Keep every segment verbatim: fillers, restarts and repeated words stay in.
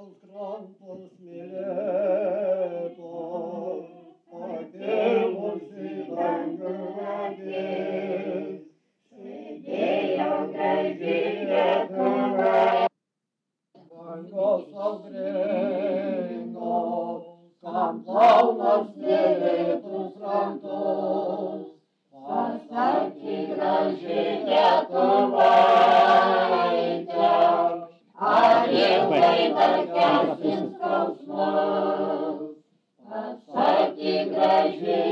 sus krantus mylėtos, pakėlusi dangų akis, sėdėjo graži Lietuva. Bangos audringos, kam plauna smėlėtus krantus, pasakyk graži Lietuvaitė, ar ilgai dar kęsim skausmus? Pasakyk graži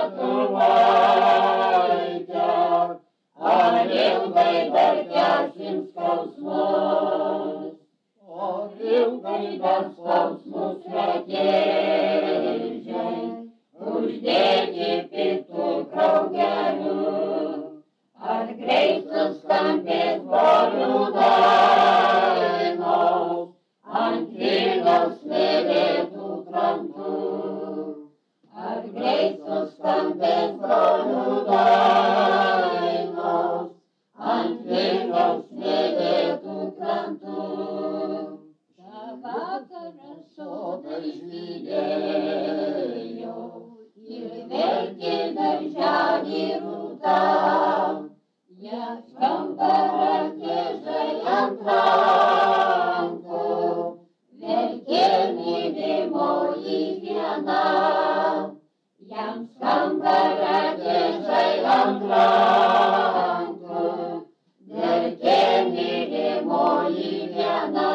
Lietuvaitė, ar ilgai dar kęsim skausmus? Ar ilgai dar skausmus nekėžiai, uždėti piktų kraugelių, ar greit suskambės brolių dainos ant Vilniaus smėlėtų krantų, ar greit suskambės brolių dainos ant Vilniaus smėlėtų krantų. Šią vakarą sodai žydėjo ir verkė darželį rūta, jas kambarą kėžai ant rankų, verkė mylimoji viena, jam kambarą kėžai ant rankų, verkė mylimoji viena.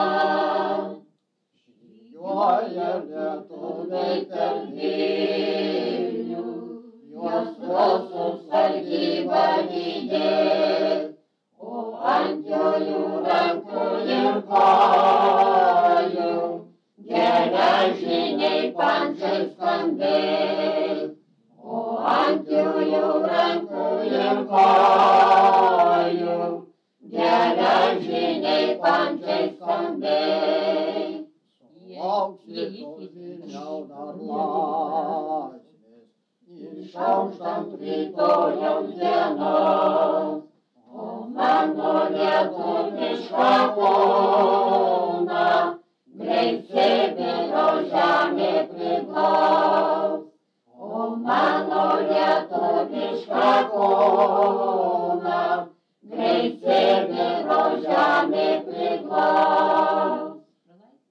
Žygiuoja lietuviai per Vilnių, juos mūsų sargyba lydės, o ant jų rankų ir kojų geležiniai pančiai skambės, o ant jų rankų ir kojų geležiniai pančiai skambės. Sulauksi Vilniau dar laisvės, išauštant rytojaus dienos, o mano lietuviška kūna greit sėdi